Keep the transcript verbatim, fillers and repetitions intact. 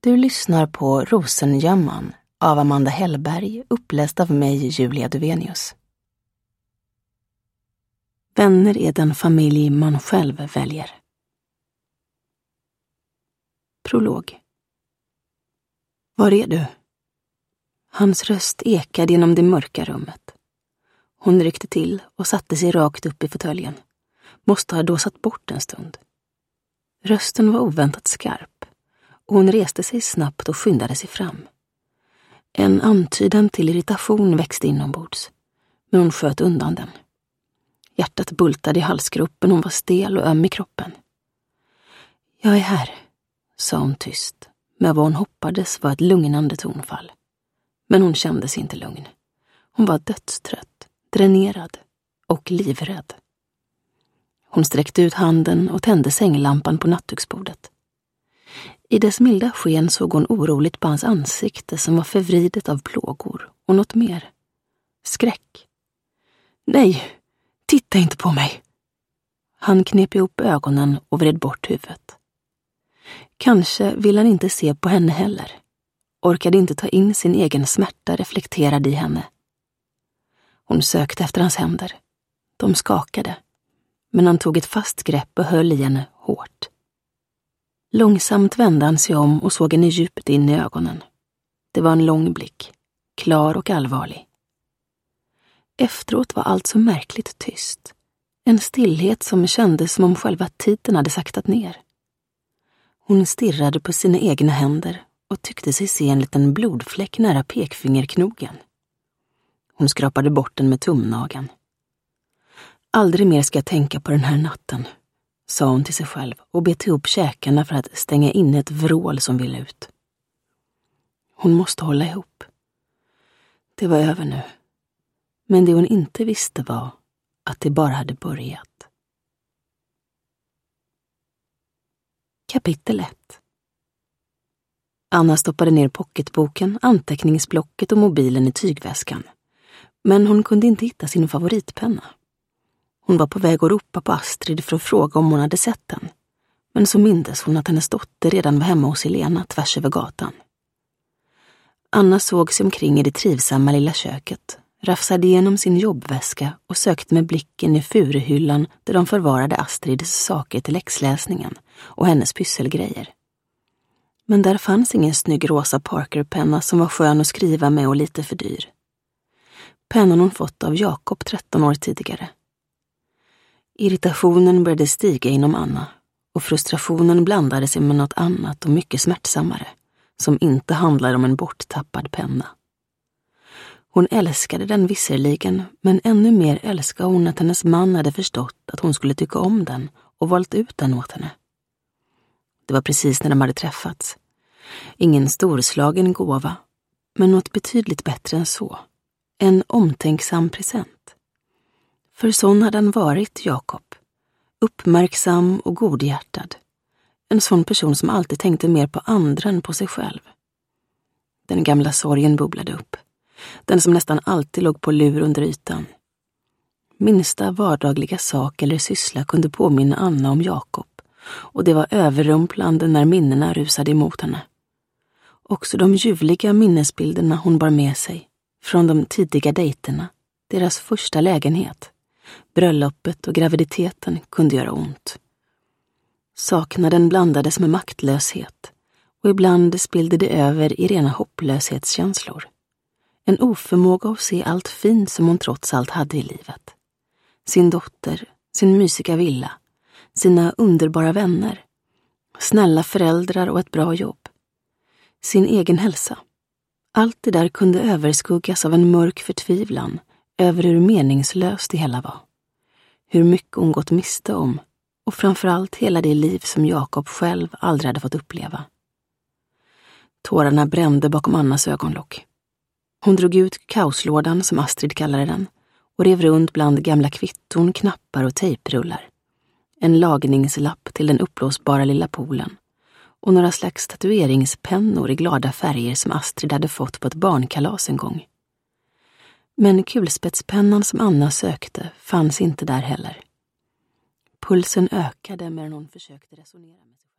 Du lyssnar på Rosengömman av Amanda Hellberg, uppläst av mig, Julia Duvenius. Vänner är den familj man själv väljer. Prolog. Var är du? Hans röst ekade genom det mörka rummet. Hon ryckte till och satte sig rakt upp i fåtöljen. Måste ha dåsat bort en stund. Rösten var oväntat skarp. Hon reste sig snabbt och skyndade sig fram. En antydan till irritation växte inombords, men hon sköt undan den. Hjärtat bultade i halsgropen, hon var stel och öm i kroppen. Jag är här, sa hon tyst, med vad hon hoppades var ett lugnande tonfall. Men hon kände sig inte lugn. Hon var dödstrött, dränerad och livrädd. Hon sträckte ut handen och tände sänglampan på nattduksbordet. I dess milda sken såg hon oroligt på hans ansikte som var förvridet av plågor och något mer. Skräck. Nej, titta inte på mig. Han knep ihop ögonen och vred bort huvudet. Kanske ville han inte se på henne heller. Orkade inte ta in sin egen smärta reflekterad i henne. Hon sökte efter hans händer. De skakade, men han tog ett fast grepp och höll i henne hårt. Långsamt vände han sig om och såg henne djupt in i ögonen. Det var en lång blick, klar och allvarlig. Efteråt var allt så märkligt tyst. En stillhet som kändes som om själva tiden hade saktat ner. Hon stirrade på sina egna händer och tyckte sig se en liten blodfläck nära pekfingerknogen. Hon skrapade bort den med tumnageln. Aldrig mer ska jag tänka på den här natten, sa hon till sig själv och bet ihop käkarna för att stänga in ett vrål som ville ut. Hon måste hålla ihop. Det var över nu. Men det hon inte visste var att det bara hade börjat. Kapitel ett. Anna stoppade ner pocketboken, anteckningsblocket och mobilen i tygväskan. Men hon kunde inte hitta sin favoritpenna. Hon var på väg att ropa på Astrid för att fråga om hon hade sett den. Men så mindes hon att hennes dotter redan var hemma hos Helena tvärs över gatan. Anna såg sig omkring i det trivsamma lilla köket, rafsade igenom sin jobbväska och sökte med blicken i furuhyllan där de förvarade Astrids saker till läxläsningen och hennes pysselgrejer. Men där fanns ingen snygg rosa Parker-penna som var skön att skriva med och lite för dyr. Pennan hon fått av Jakob tretton år tidigare. Irritationen började stiga inom Anna och frustrationen blandade sig med något annat och mycket smärtsammare som inte handlade om en borttappad penna. Hon älskade den visserligen, men ännu mer älskade hon att hennes man hade förstått att hon skulle tycka om den och valt ut den åt henne. Det var precis när de hade träffats. Ingen storslagen gåva, men något betydligt bättre än så. En omtänksam present. För sån hade han varit, Jakob. Uppmärksam och godhjärtad. En sån person som alltid tänkte mer på andra än på sig själv. Den gamla sorgen bubblade upp. Den som nästan alltid låg på lur under ytan. Minsta vardagliga sak eller syssla kunde påminna Anna om Jakob. Och det var överrumplande när minnena rusade emot henne. Också de ljuvliga minnesbilderna hon bar med sig. Från de tidiga dejterna. Deras första lägenhet. Bröllopet och graviditeten kunde göra ont. Saknaden blandades med maktlöshet. Och ibland spillde det över i rena hopplöshetskänslor. En oförmåga att se allt fint som hon trots allt hade i livet. Sin dotter, sin mysiga villa, sina underbara vänner, snälla föräldrar och ett bra jobb. Sin egen hälsa. Allt det där kunde överskuggas av en mörk förtvivlan över hur meningslöst det hela var. Hur mycket hon gått miste om och framförallt hela det liv som Jakob själv aldrig hade fått uppleva. Tårarna brände bakom Annas ögonlock. Hon drog ut kaoslådan som Astrid kallade den och rev runt bland gamla kvitton, knappar och tejprullar. En lagningslapp till den uppblåsbara lilla poolen och några slags tatueringspennor i glada färger som Astrid hade fått på ett barnkalas en gång. Men kulspetspennan som Anna sökte fanns inte där heller. Pulsen ökade medan hon försökte resonera med sig.